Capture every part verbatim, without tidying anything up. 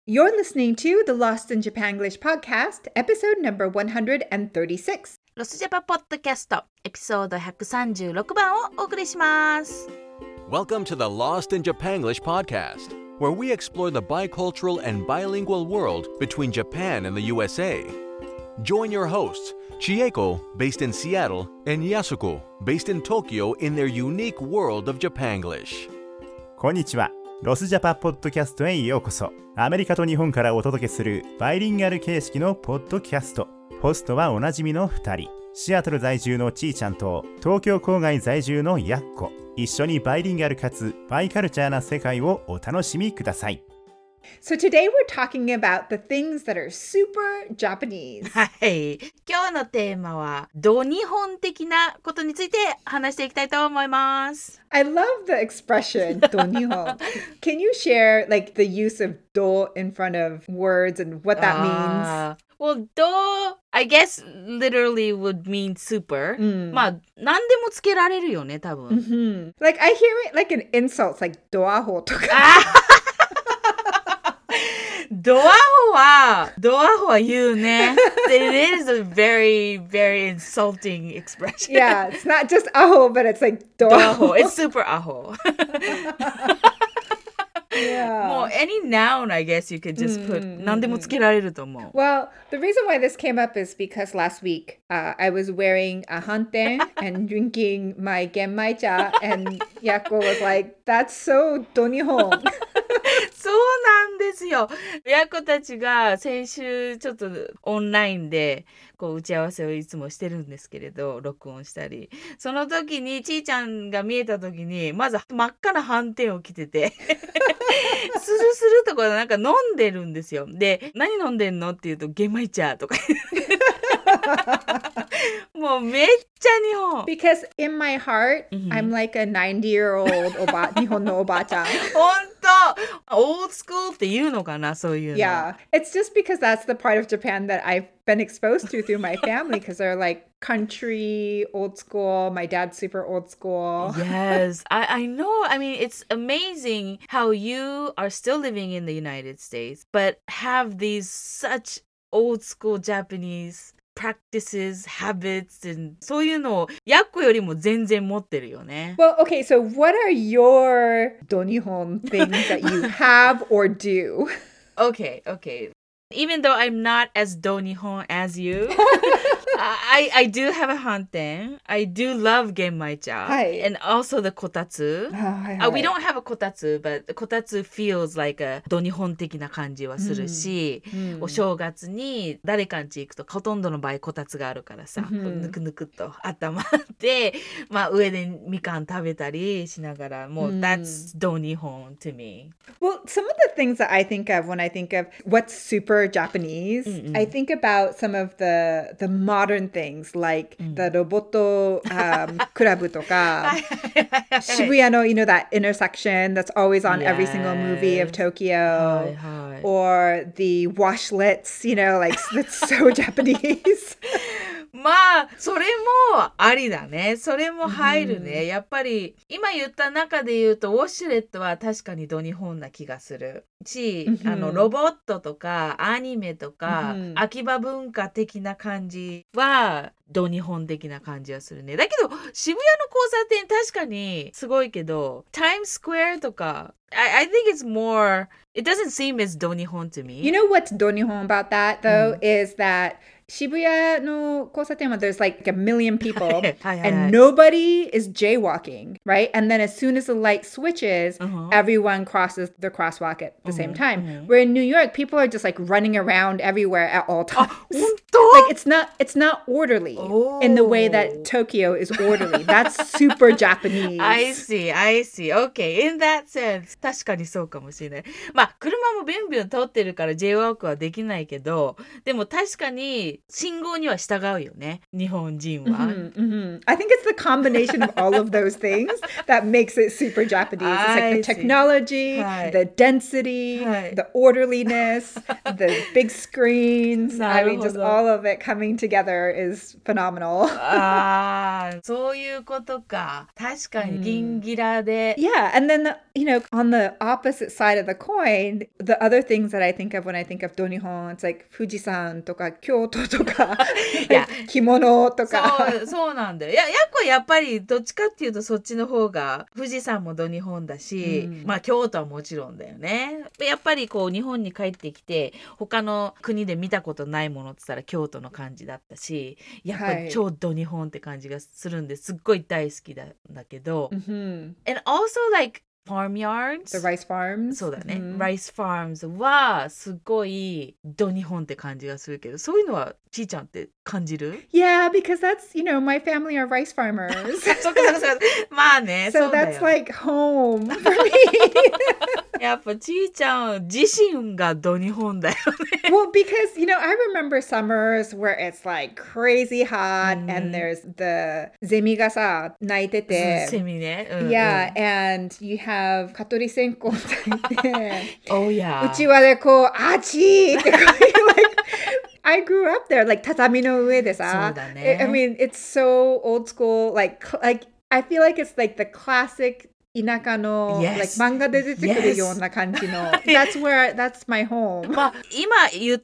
You're listening to the Lost in Japanglish podcast, episode number one hundred thirty-six. ロスジャパポッドキャストエピソードひゃくさんじゅうろくばんをお送りします。 Welcome to the Lost in Japanglish podcast, where we explore the bicultural and bilingual world between Japan and the U S A. Join your hosts, Chieko, based in Seattle, and Yasuko, based in Tokyo, in their unique world of Japanglish. こんにちは。ロスジャパポッドキャストへようこそ。アメリカと日本からお届けするバイリンガル形式のポッドキャスト。ホストはおなじみのふたり。シアトル在住のちーちゃんと東京郊外在住のやっこ。一緒にバイリンガルかつバイカルチャーな世界をお楽しみください。 So today we're talking about the things that are super Japanese. はい。今日のテーマは、ド日本的なことについて話していきたいと思います。 I love the expression, ど日本. Can you share like the use of ど in front of words and what that means? Well, ど I guess literally would mean super. まあ、何でもつけられるよね、多分。 Mm-hmm. Like I hear it like an insult, like ドアホとか。 ドアホは、ドアホは言うね。It is a very, very insulting expression. Yeah, it's not just アホ, but it's like ドアホ. It's super アホ. Yeah. もう any noun, I guess you could just put、mm-hmm. 何でもつけられると思う。 Well, the reason why this came up is because last week uh, I was wearing a hanten and drinking my genmaicha and Yako was like, that's so ど日本。 そうなんですよ。やこたちが先週ちょっとオンラインでこう打ち合わせをいつもしてるんですけれど、録音したり。その時にちーちゃんが見えた時に、まず真っ赤な斑点を着てて、スルスルとかなんか飲んでるんですよ。で、何飲んでんのって言うと、玄米茶とか。もうめっちゃ日本。 Because in my heart,、mm-hmm. I'm like a ninety-year-old おば、日本のおばあちゃん。 本当オールスクールって言うのかな、そういうの。 Yeah, it's just because that's the part of Japan that I've been exposed to through my family because they're like country, old school. My dad's super old school. Yes, I, I know. I mean, it's amazing how you are still living in the United States, but have these such old school Japanese practices, habits, and そういうのをやっこよりも全然持ってるよね。 Well, okay, so what are your ど日本 things that you have or do? Okay, okay. Even though I'm not as ど日本 as you, I, I do have a hanten. I do love genmaicha. And also the kotatsu. Uh, we don't have a kotatsu, but kotatsu feels like a ど日本的な感じはするし、mm. お正月に誰かん家行くとほとんどの場合こたつがあるからさ、mm. ぬくぬくっと温まって、まあ上でみかん食べたりしながら、もう、mm. that's ど日本 to me. Well, some of the things that I think of when I think of what's super Japanese, mm-mm. I think about some of the the modern things like mm. the Roboto um, Club とかShibuya no, you know, that intersection that's always on yes. every single movie of Tokyo, hi, hi. Or the washlets, you know, like that's so Japanese. まあそれもありだね。それも入るね、mm-hmm. やっぱり今言った中で言うとウォッシュレットは確かにど日本な気がするし、mm-hmm. あのロボットとかアニメとか、mm-hmm. 秋葉文化的な感じはど日本的な感じはするね。だけど渋谷の交差点確かにすごいけどタイムスクエアとか I, I think it's more, it doesn't seem as ど日本 to me. You know what's ど日本 about that though、mm. is that Shibuya no 交差点は there's like a million people and nobody is jaywalking, right? And then as soon as the light switches, uh-huh. everyone crosses the crosswalk at the uh-huh. same time. Uh-huh. Where in New York, people are just like running around everywhere at all times. Like it's not it's not orderly oh. in the way that Tokyo is orderly. That's super Japanese. I see, I see. Okay, in that sense. 確かにそうかもしれない。まあ車もビュンビュン通ってるから J-ワーク はできないけど、でも確かにり信号には従うよね、日本人は。 Mm-hmm, mm-hmm. I think it's the combination of all of those things that makes it super Japanese. It's like the technology, the density, the orderliness, the big screens. I mean, just all of it coming together is phenomenal. ああ、そういうことか。確かにギンギラで。 Yeah, and then, the, you know, on the opposite side of the coin, the other things that I think of when I think of Donihon, it's like Fujisan とか京都とか着物とか。 そう、そうなんだよ。いや、やっこやっぱりどっちかっていうとそっちの方が富士山もドニホンだし、うん、まあ京都はもちろんだよね。やっぱりこう日本に帰ってきて他の国で見たことないものって言ったら京都の感じだったし、やっぱり超ドニホンって感じがするんですっごい大好きだんだけど、 mm-hmm. and also like farmyards, the rice farms そうだね、 mm-hmm. rice farms はすごいドニホンって感じがするけど、そういうのはちーちゃんって感じる？ Yeah, because that's, you know, my family are rice farmers. そっかそっかそっか。まあね、 so そうだよ。 that's like home for me. やっぱちーちゃん自身がドニホンだよね。 Well, because, you know, I remember summers where it's like crazy hot、mm. and there's the ゼミがさ、鳴いてて。 セミね。うんうん、 yeah, and you have 蚊取り線香炊いて。 oh, yeah. うちわでこう、あちーってこう、like, I grew up there, like 畳の上でさ。 そうだね。 I mean, it's so old school, like, like, I feel like it's like the classic田舎の、 yes. like 漫画で出てくるような感じの、yes. that's where, that's my home. まあ、今言った、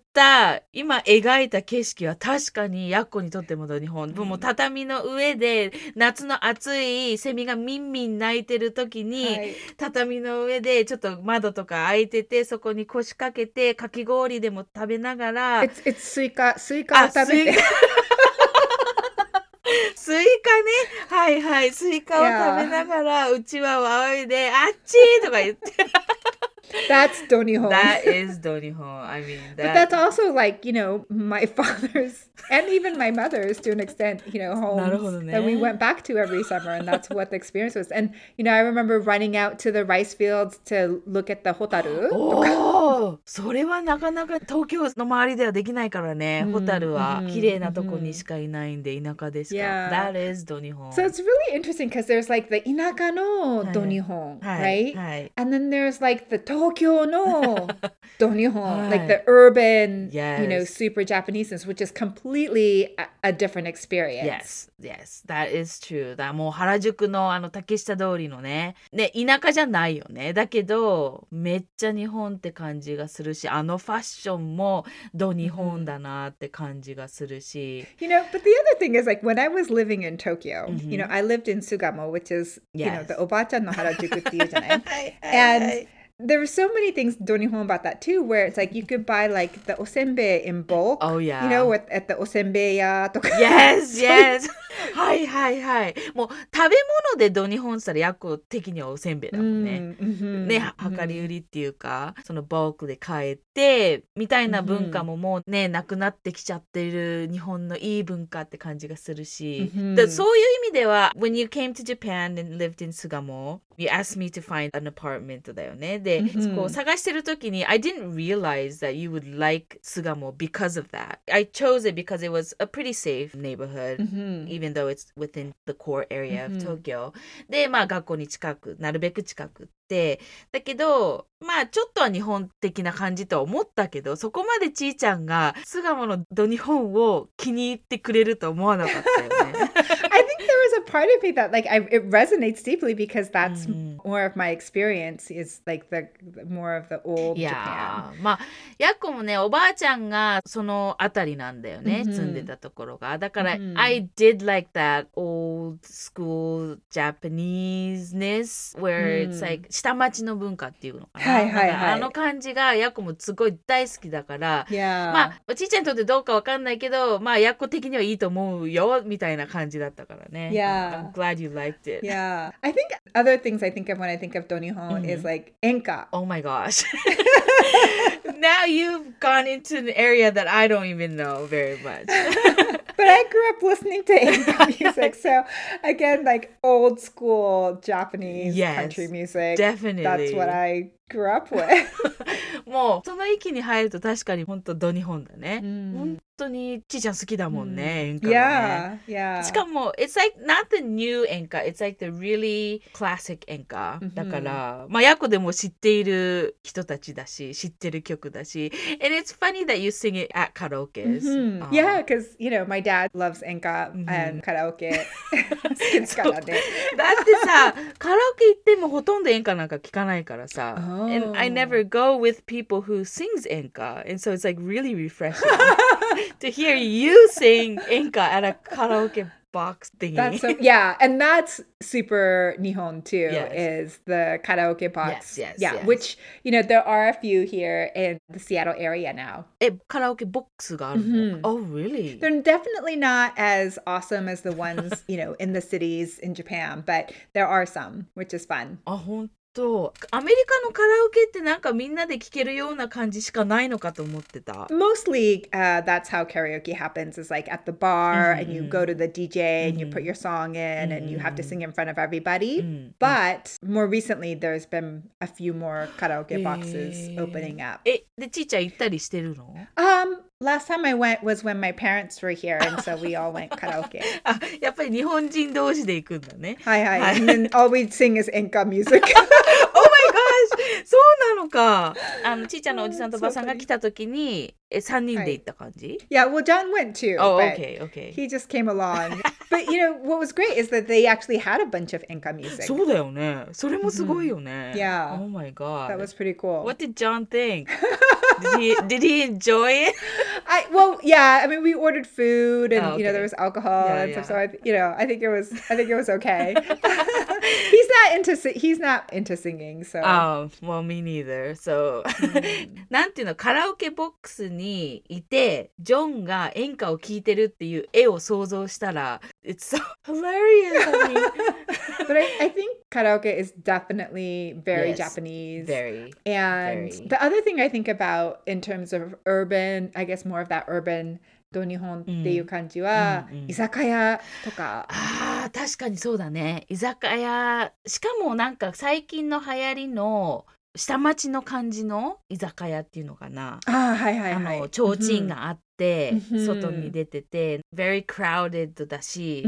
今描いた景色は確かにやっこにとってもドニホン。もう畳の上で夏の暑いセミがミンミン鳴いてる時に、はい、畳の上でちょっと窓とか開いてて、そこに腰掛けてかき氷でも食べながら、 It's, it's スイカ、スイカを食べて。 スイカね、はいはい、スイカを食べながらうちわを仰いであっちーとか言って。 That's Donihon. That is Donihon. I mean, that... But that's also like, you know, my father's and even my mother's to an extent, you know, homes that we went back to every summer, and that's what the experience was. And, you know, I remember running out to the rice fields to look at the hotaru. おー、それはなかなか東京の周りではできないからね。ホタルは綺麗なとこにしかいないんで、田舎でしか。 Yeah. That is Donihon. So it's really interesting because there's like the 田舎の Donihon, right? はい。 And then there's like the 東京の Donihon, like the urban, yes. you know, super Japaneseness, which is completely a, a different experience. Yes, yes, that is true. だもう原宿のあの竹下通りのね、ね、田舎じゃないよね。だけどめっちゃ日本って感じがするし、あのファッションもド日本だなって感じがするし。 You know, but the other thing is like when I was living in Tokyo, mm-hmm. you know, I lived in Sugamo, which is, yes. you know, the おばあちゃんの原宿っていうじゃない？ And there were so many things Donihon about that too, where it's like you could buy like the osenbei in bulk. Oh yeah. You know, with, at the osenbei-ya とか。 Yes, yes. はいはいはい。もう食べ物でドニホンしたらやっこ的にはおせんべいだもんね。Mm-hmm. ね、量り売りっていうか、そのバークで買えてみたいな文化ももうね、なくなってきちゃってる日本のいい文化って感じがするし、mm-hmm. だそういう意味では When you came to Japan and lived in Sugamo, you asked me to find an apartment だよね。で、mm-hmm. こう探してる時に I didn't realize that you would like Sugamo because of that. I chose it because it was a pretty safe neighborhood、mm-hmm. even though it's within the core area of Tokyo、mm-hmm. で、まあ学校に近く、なるべく近くってだけど、まあちょっとは日本的な感じとは思ったけど、そこまでちーちゃんが巣鴨のド日本を気に入ってくれると思わなかったよね。 I think there was a part of me that like I, it resonates deeply because that's、mm-hmm. more of my experience is like the more of the old Japan. まあやっこもね、おばあちゃんがそのあたりなんだよね、mm-hmm. 住んでたところが。だから、mm-hmm. I did like that old school Japaneseness where、mm-hmm. it's like 下町の文化っていうのかな。はいはいはい、あの感じがやっこもすごい大好きだから、 yeah. まあおちいちゃんにとってどうかわかんないけど、まあやっこ的にはいいと思うよみたいな感じだったからね。 Yeah. I'm glad you liked it. Yeah. I think other things I think of when I think of Donihon、mm-hmm. is like enka. Oh my gosh. Now you've gone into an area that I don't even know very much. But I grew up listening to enka music. So again, like old school Japanese、yes, country music. Definitely. That's what I grew up with. もうその域に入ると確かに本当ド日本だね。本当にちーちゃん好きだもんね、演歌がね。 Yeah, yeah. しかも it's like not the new 演歌 it's like the really classic 演歌、mm-hmm. だからまあヤコでも知っている人たちだし知ってる曲だし and it's funny that you sing it at karaoke、 mm-hmm. Yeah, because you know my dad loves 演歌、mm-hmm. and karaoke 好きですからね。 だってさカラオケ行ってもほとんど演歌なんか聞かないからさ、oh. and I never go with people who sings 演歌 and so it's like really refreshing to hear you sing 演歌 at a karaoke box thingy. That's so, yeah, and that's super Nihon too, yes. is the karaoke box. Yes, yes, yeah, yes. Which, you know, there are a few here in the Seattle area now. え、カラオケボックスがあるの？ Mm-hmm. Oh, really? They're definitely not as awesome as the ones, you know, in the cities in Japan, but there are some, which is fun. あ、ほんと。アメリカのカラオケってなんかみんなで聴けるような感じしかないのかと思ってた。 Mostly, uh, that's how karaoke happens, is like at the bar、mm-hmm. and you go to the D J、mm-hmm. and you put your song in、mm-hmm. and you have to sing in front of everybody.、Mm-hmm. But more recently, there's been a few more karaoke boxes、opening up. え、で、ちーちゃん行ったりしてるの？ Um, last time I went was when my parents were here, and so we all went karaoke. あ、やっぱり日本人同士で行くんだね。 はいはい。And then all we'd sing is enka music. Oh my gosh! そうなのか。あのちーちゃんのおじさんとおばさんが来た時に、え、さんにんで行った感じ？ Yeah, well, John went too. Oh, okay, okay. He just came along. But you know, what was great is that they actually had a bunch of enka music. そうだよね。それもすごいよね。 Yeah. Oh my god. That was pretty cool. What did John think? Did he did he enjoy it? I well, yeah. I mean, we ordered food, and oh, okay. you know, there was alcohol yeah, and yeah. stuff. So I, you know, I think it was, I think it was okay. he's not into, he's not into singing. So. Oh, well, me neither. So, なんていうの、カラオケボックスにいて、ジョンが演歌を聴いてるっていう絵を想像したら、it's so hilarious. I mean. But I, I think karaoke is definitely very yes, Japanese. Very. And very. the other thing I think about in terms of urban, I guess more of that urban ド日本っていう感じは、うんうんうん、居酒屋とか。 ああ、確かにそうだね。居酒屋、しかもなんか最近の流行りの下町の感じの居酒屋っていうのかな。 ああ、はいはいはい。 あの提灯があって、うん、外に出てて、very crowded だし、うん、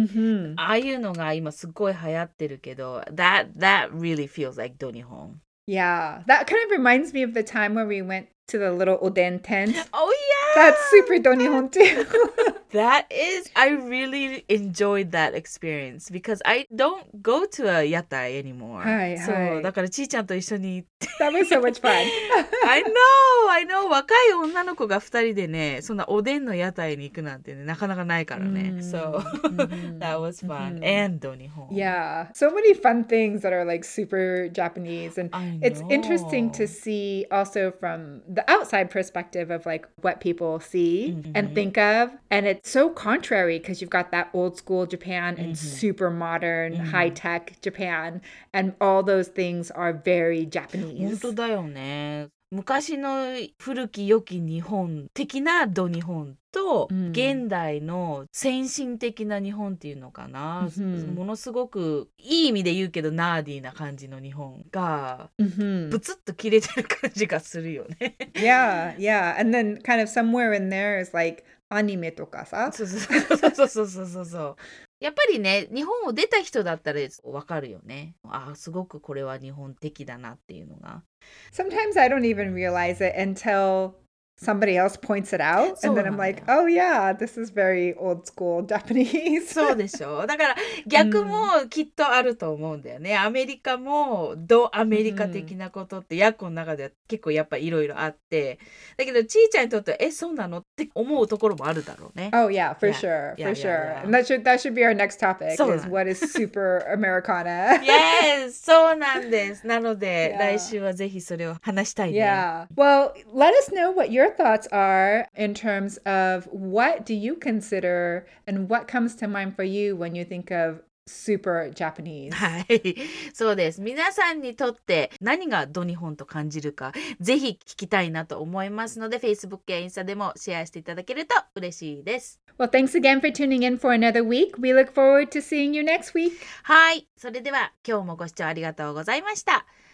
ああいうのが今すごい流行ってるけど、that that really feels like ド日本。 Yeah, that kind of reminds me of the time when we went to the little oden tent. Oh yeah! That's super ド日本 too. That is, I really enjoyed that experience because I don't go to a 屋台 anymore. はいはい。 そう、だからちーちゃんと一緒に行って。 That was so much fun. I know, I know. 若い女の子が二人でね、そんなおでんの屋台に行くなんてね、なかなかないからね。So, that was fun. And ド日本。 Yeah, so many fun things that are like super Japanese. And it's interesting to see also from the outside perspective of like what people see mm-hmm. and think of. And it's so contrary because you've got that old school Japan and mm-hmm. super modern mm-hmm. high-tech Japan, and all those things are very Japanese. 本当だよね。昔の古き良き日本的なド日本と、うん、現代の先進的な日本っていうのかな、うん、ものすごくいい意味で言うけどナーディーな感じの日本が、うん、ブツッと切れてる感じがするよね。 Yeah, yeah. And then kind of somewhere in there is like アニメとかさ。 そうそうそうそうそうそう。やっぱりね、日本を出た人だったらわかるよね。ああ、すごくこれは日本的だなっていうのが。 Sometimes I don't even realize it until somebody else points it out. And then I'm like, oh yeah, this is very old school Japanese. そうでしょ。だから逆もきっとあると思うんだよね。アメリカもドアメリカ的なことってヤッコの中では結構やっぱいろいろあって。だけどちーちゃんにとってはえ、そうなのって思うところもあるだろうね。 Oh yeah, for sure, for sure. And that should, that should be our next topic is what is super Americana. Yes, そうなんです。なので来週はぜひそれを話したいね。 Yeah. Well, let us know what your thoughts are in terms of what do you consider and what comes to mind for you when you think of super Japanese. はい、そうです。皆さんにとって何がド日本と感じるかぜひ聞きたいなと思いますので Facebook やインスタでもシェアしていただけると嬉しいです。 Well, thanks again for tuning in for another week. We look forward to seeing you next week. はい、それでは今日もご視聴ありがとうございました。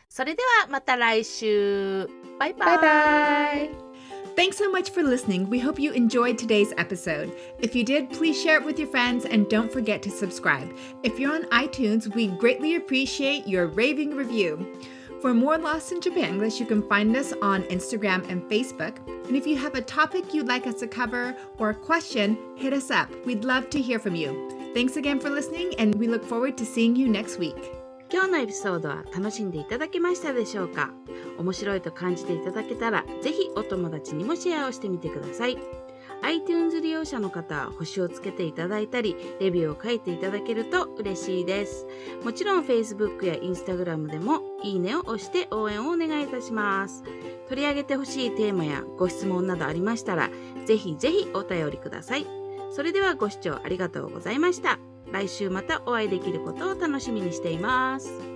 それではまた来週。バイバイ。 Bye bye. Thanks so much for listening. We hope you enjoyed today's episode. If you did, please share it with your friends and don't forget to subscribe. If you're on iTunes, we greatly appreciate your raving review. For more Lost in Japanglish, you can find us on Instagram and Facebook. And if you have a topic you'd like us to cover or a question, hit us up. We'd love to hear from you. Thanks again for listening, and we look forward to seeing you next week. 今日のエピソードは楽しんでいただけましたでしょうか？面白いと感じていただけたら、ぜひお友達にもシェアをしてみてください。iTunes 利用者の方は星をつけていただいたり、レビューを書いていただけると嬉しいです。もちろん Facebook や Instagram でもいいねを押して応援をお願いいたします。取り上げてほしいテーマやご質問などありましたら、ぜひぜひお便りください。それではご視聴ありがとうございました。来週またお会いできることを楽しみにしています。